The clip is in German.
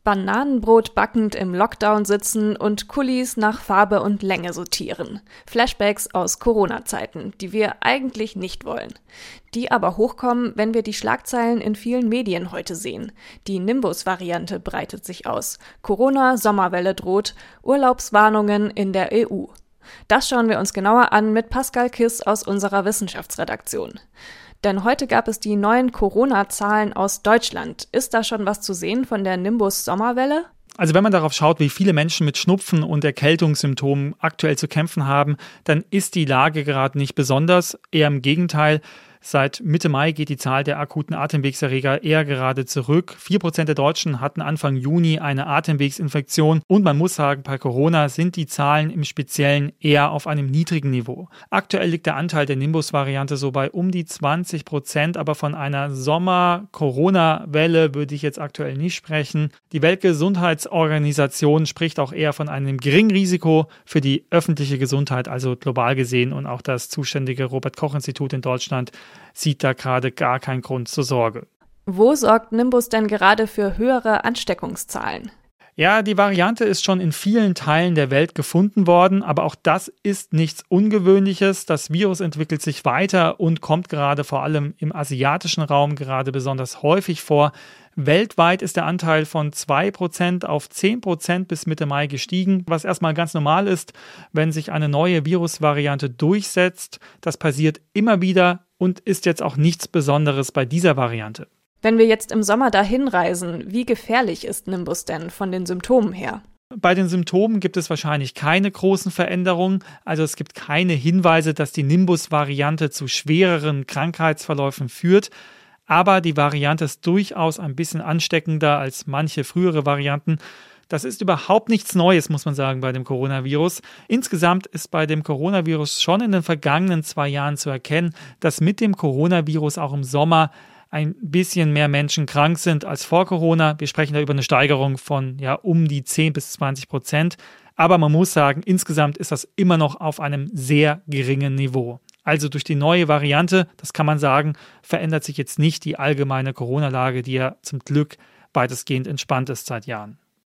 Bananenbrot backend im Lockdown sitzen und Kulis nach Farbe und Länge sortieren. Flashbacks aus Corona-Zeiten, die wir eigentlich nicht wollen. Die aber hochkommen, wenn wir die Schlagzeilen in vielen Medien heute sehen. Die Nimbus-Variante breitet sich aus. Corona-Sommerwelle droht, Urlaubswarnungen in der EU. Das schauen wir uns genauer an mit Pascal Kiss aus unserer Wissenschaftsredaktion. Denn heute gab es die neuen Corona-Zahlen aus Deutschland. Ist da schon was zu sehen von der Nimbus-Sommerwelle? Also wenn man darauf schaut, wie viele Menschen mit Schnupfen und Erkältungssymptomen aktuell zu kämpfen haben, dann ist die Lage gerade nicht besonders. Eher im Gegenteil. Seit Mitte Mai geht die Zahl der akuten Atemwegserreger eher gerade zurück. 4% der Deutschen hatten Anfang Juni eine Atemwegsinfektion. Und man muss sagen, bei Corona sind die Zahlen im Speziellen eher auf einem niedrigen Niveau. Aktuell liegt der Anteil der Nimbus-Variante so bei um die 20%, aber von einer Sommer-Corona-Welle würde ich jetzt aktuell nicht sprechen. Die Weltgesundheitsorganisation spricht auch eher von einem geringen Risiko für die öffentliche Gesundheit, also global gesehen, und auch das zuständige Robert-Koch-Institut in Deutschland sieht da gerade gar keinen Grund zur Sorge. Wo sorgt Nimbus denn gerade für höhere Ansteckungszahlen? Ja, die Variante ist schon in vielen Teilen der Welt gefunden worden, aber auch das ist nichts Ungewöhnliches. Das Virus entwickelt sich weiter und kommt gerade vor allem im asiatischen Raum gerade besonders häufig vor. Weltweit ist der Anteil von 2% auf 10% bis Mitte Mai gestiegen, was erstmal ganz normal ist, wenn sich eine neue Virusvariante durchsetzt. Das passiert immer wieder und ist jetzt auch nichts Besonderes bei dieser Variante. Wenn wir jetzt im Sommer dahin reisen, wie gefährlich ist Nimbus denn von den Symptomen her? Bei den Symptomen gibt es wahrscheinlich keine großen Veränderungen. Also es gibt keine Hinweise, dass die Nimbus-Variante zu schwereren Krankheitsverläufen führt. Aber die Variante ist durchaus ein bisschen ansteckender als manche frühere Varianten. Das ist überhaupt nichts Neues, muss man sagen, bei dem Coronavirus. Insgesamt ist bei dem Coronavirus schon in den vergangenen 2 Jahren zu erkennen, dass mit dem Coronavirus auch im Sommer ein bisschen mehr Menschen krank sind als vor Corona. Wir sprechen da über eine Steigerung von um die 10-20%. Aber man muss sagen, insgesamt ist das immer noch auf einem sehr geringen Niveau. Also durch die neue Variante, das kann man sagen, verändert sich jetzt nicht die allgemeine Corona-Lage, die ja zum Glück weitestgehend entspannt ist seit Jahren.